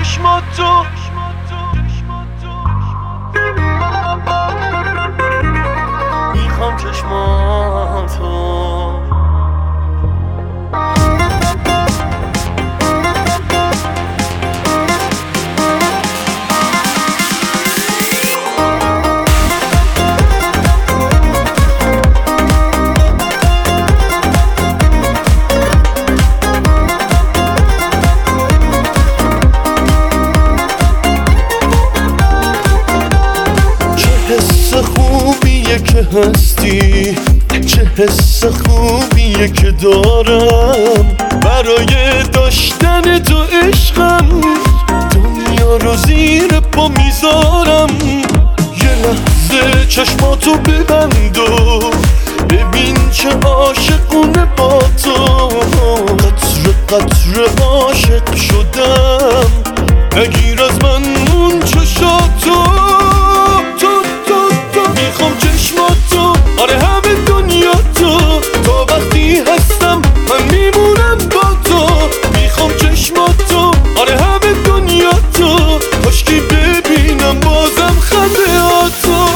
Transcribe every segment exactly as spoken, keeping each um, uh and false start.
چشماتو میخوام چشماتو خوبیه که هستی، چه حس خوبیه که دارم برای داشتن تو عشقم، دنیا رو زیر پا میذارم. یه لحظه چشماتو ببند و ببین چه عاشقونه با تو، قطره قطره عاشق شدم، نگیر از من اون چشاتو. میخوام چشماتو، آره همه دنیا تو، تا وقتی هستم من میمونم با تو. میخوام چشماتو، آره همه دنیا تو، کاشکی ببینم بازم خنده هاتو.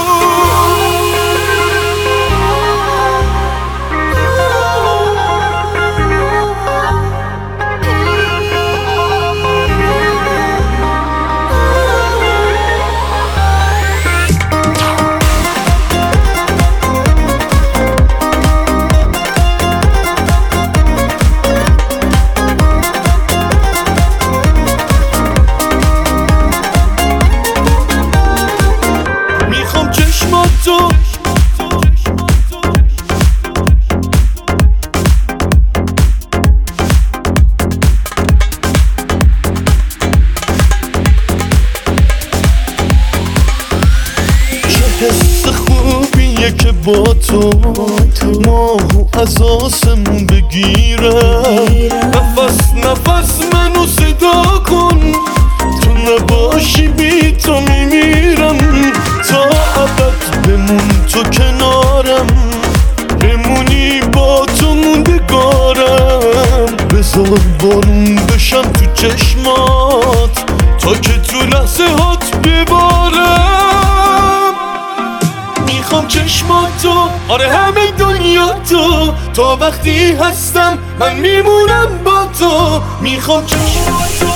حس خوبیه که با تو ماهو از آسمون بگیرم، نفس نفس منو صدا کن، تو نباشی بی تو میمیرم. تا ابد بمون تو کنارم، بمونی با تو موندگارم. بذار بارون بشم تو چشمات تا که تو لحظه هات ببارم. میخوام چشماتو، آره همه دنیا تو، تا وقتی هستم من میمونم با تو. میخوام چشماتو،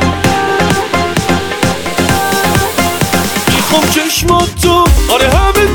میخوام چشماتو، آره همه